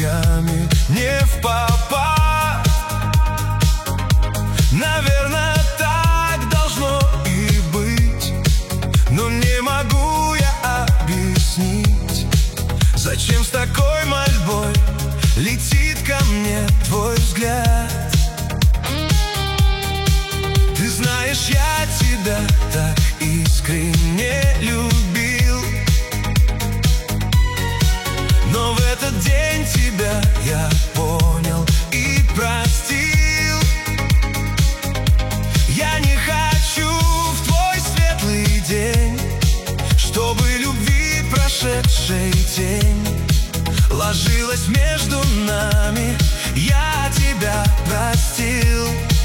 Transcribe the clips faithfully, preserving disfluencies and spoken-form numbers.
ночами не впопад. Наверное, так должно и быть, но не могу я объяснить, зачем с такой мольбой летит ко мне твой взгляд. Ты знаешь, я тебя так искренне любил, но в этот день тебя я понял и простил. Я не хочу в твой светлый день, чтобы любви прошедшей тень ложилась между нами. Я тебя простил.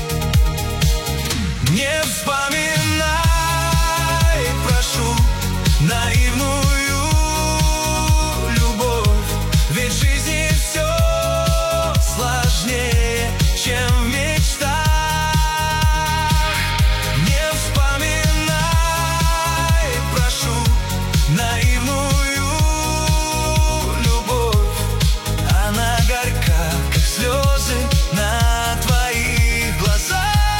Не вспоминай, прошу, наивную любовь, ведь в жизни все сложнее, чем в мечтах. Не вспоминай, прошу, наивную любовь, она горька, как слезы на твоих глазах.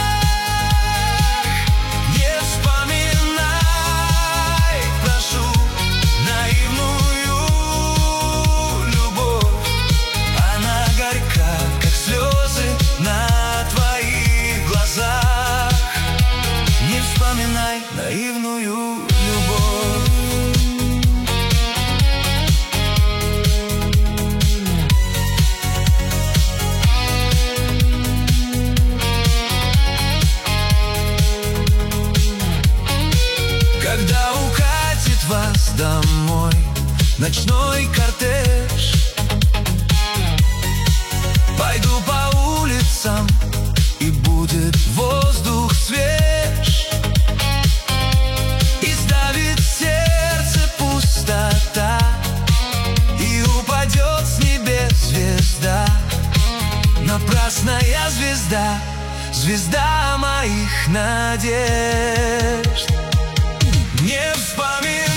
Наивную любовь. Когда укатит вас домой ночной кортеж, пойду по улицам, и будет воздух свеж. Напрасная звезда, звезда моих надежд. Не вспоминай,